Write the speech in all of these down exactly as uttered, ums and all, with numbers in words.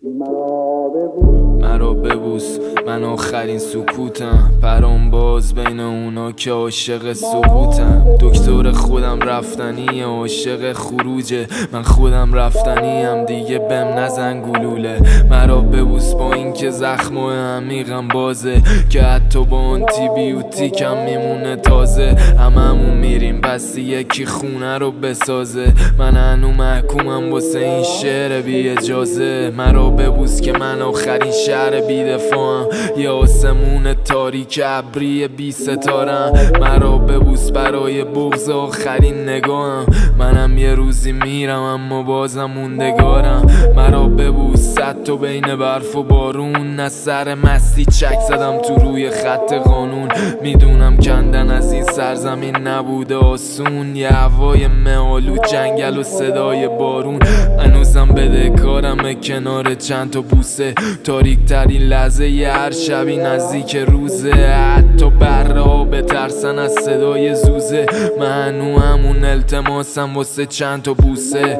مرا ببوس، من آخرین سکوتم، پرام باز بین اونا که عاشق سقوطم. دکتر خودم رفتنی، عاشق خروجه، من خودم رفتنیم، دیگه بهم نزن گلوله. مرا ببوس با این که زخم و عمیقم بازه، که حتی با آنتی بیوتیکم میمونه تازه. هممون میریم پس یکی خونه رو بسازه، من هنو محکومم واسه این شعر بی اجازه. مرا ببوس که من آخرین شهر بی دفاعم، یه آسمون تاریک ابری بی ستارم. مرا ببوس برای بغض آخرین نگاهم، منم یه روزی میرم اما بازم موندگارم. مرا ببوس صد تا بین برف و بارون، از سر مستی چک زدم تو روی خط قانون. میدونم کندن از این سرزمین نبوده آسون، یه هوای مه‌آلود، جنگل و صدای بارون. هنوزم بدهکارمه کنار چند تا بوسه، تاریک ترین لحظه ی هر شبی نزدیک روزه. حتی بره ها بترسن از صدای زوزه، من هنو همون التماسم واسه چند تا بوسه.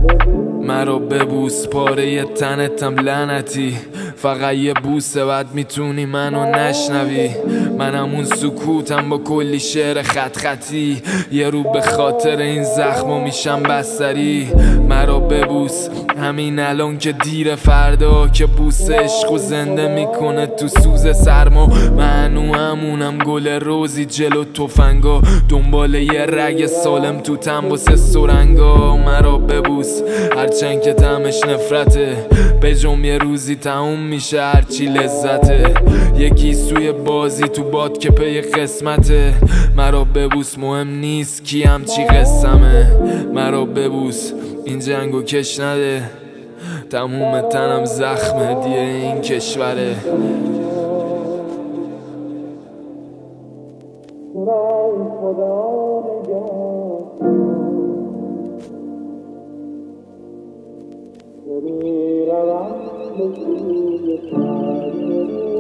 مرا ببوس پاره ی تنتم لعنتی، فقط یه بوسه بعد میتونی منو نشنوی. من همون سکوتم با کلی شعر خط خطی، یه رو به خاطر این زخما میشم بستری. مرا ببوس همین الان که دیر، فردا که بوس عشق و زنده میکنه تو سوز سرما. من هنو همونم گل روزی جلو تفنگا، دنبال یه رگ سالم تو تن واسه سرنگا. مرا ببوس هرچند که طعمش نفرته، به جم یه روزی تموم میشه هرچی لذته. یکی سوی بازی تو باد که پی قسمته، مرا ببوس مهم نیست کی همچی قسمه. مرا ببوس این جنگو کش نده، تموم تنم زخمه دیه این کشوره. میروم به سوی